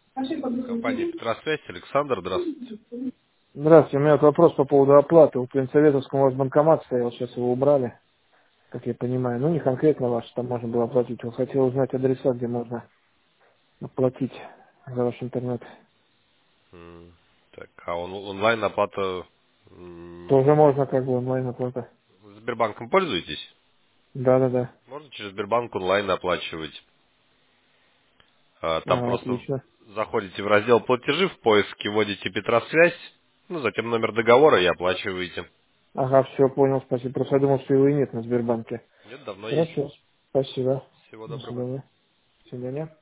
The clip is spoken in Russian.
Компания Петросвязь, Александр, здравствуйте. Здравствуйте, у меня вот вопрос по поводу оплаты. У Клинцоветовском у вас банкомат стоял, сейчас его убрали, как я понимаю. Ну, не конкретно ваш, там можно было оплатить. Он хотел узнать адреса, где можно оплатить за ваш интернет. Так, а онлайн оплата Тоже можно как бы онлайн оплата. Сбербанком пользуетесь? Да. Можно через Сбербанк онлайн оплачивать. Там Ага, просто отлично. заходите в раздел платежи, в поиске вводите Петросвязь, ну, затем номер договора и оплачиваете. Ага, все, понял, спасибо. Просто я думал, что его и нет на Сбербанке. Нет, давно есть. Хорошо, спасибо. Всего До доброго. свидания. До свидания.